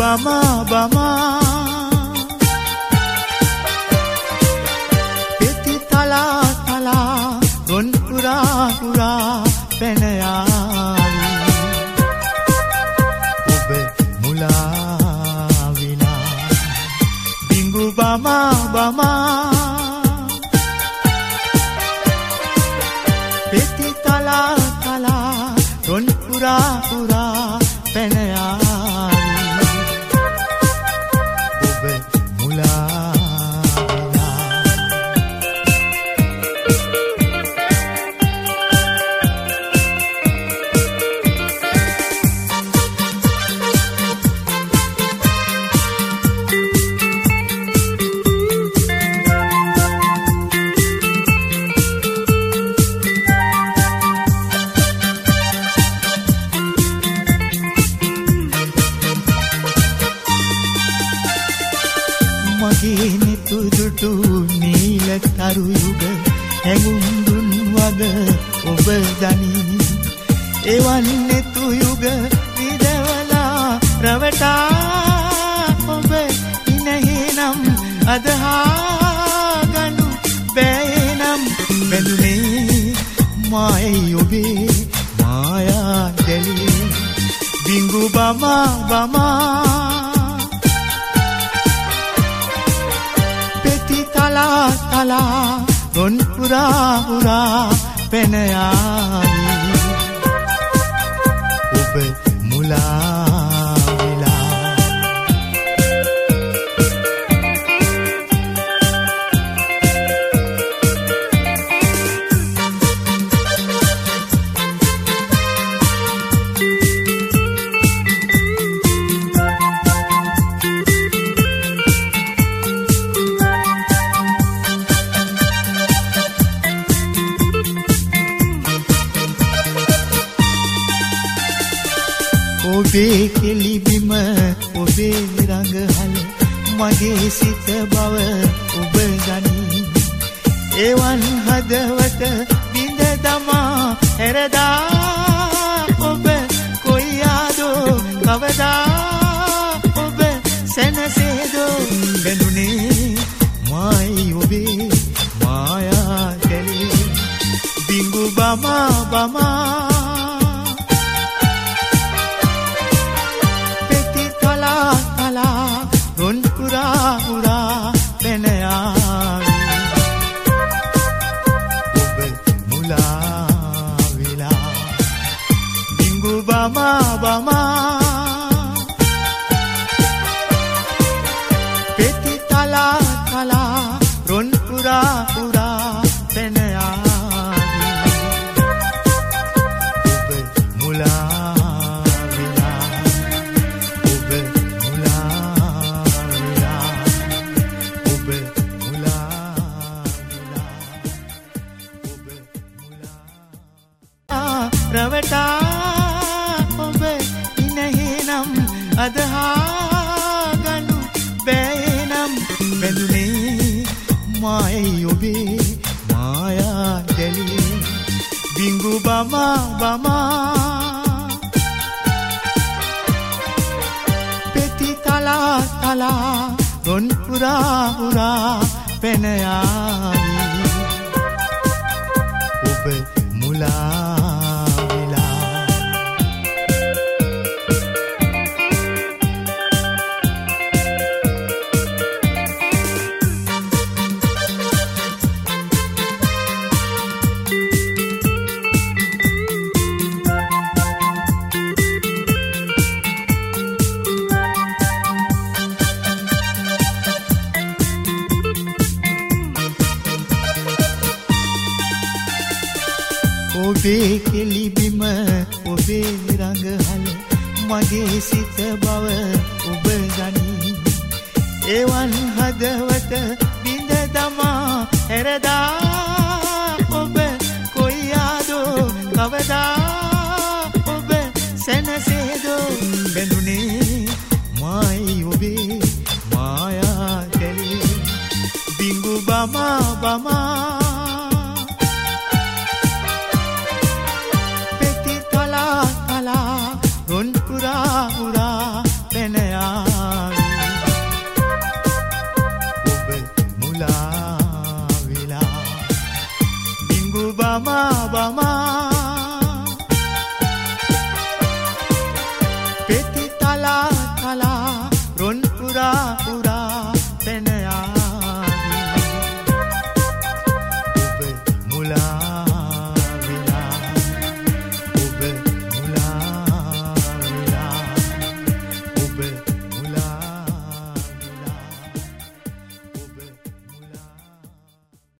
බමා බමා පෙති තලා තලා ගොන් පුරා පුරා පැන යාවි ඔබ මුලා විලා බිඟු බමා බමා පෙති තලා තලා ගොන් පුරා පුරා පැන යාවි ඔබ මුලා මගේ නිතුදුටු නීල තරු යුග හැඟුම් දුන් වග ඔබ දනි එවන් නිතු යුග විදවලා රවටා ඔබ ඉනහෙනම් අදහා ගනු බෑනම් බැඳුනේ මායි ඔබේ මායා දැලි බිඟු බමා බමා තලා තලා ගොන් පුරා පුරා පැන යාවි ඔබ මුලා විලා ඔබේ කෙලිබිම ඔබේ රඟහල මගේ සිත බව ඔබ ගනි එවන් හදවත බිඳ දමා හැරදා ඔබ කොයියාදෝ කවදා ඔබ සැනසේදෝ බැඳුනේ මායි ඔබේ මායා දැලි බිඟු බමා බමා ගොන් පුරා පුරා පැන යාවි ඔබ මුලා විලා බිඟු බමා බමා පෙති තලා තලා ගොන් පුරා පුරා පැන යාවි ඔබ මුලා රවටා ඔබ ඉනහෙනම් අදහා ගනු බෑනම් බැඳුනේ මායි ඔබේ මායා දැලි බිඟු බමා බමා පෙති තලා තලා ගොන් පුරා පුරා පැන යාවි ඔබ මුලා ඔබේ කෙලිබිම ඔබේ රඟහල මගේ සිත බව ඔබ ගනි එවන් හදවත බිඳ දමා හැරදා ඔබ කොයියාදෝ කවදා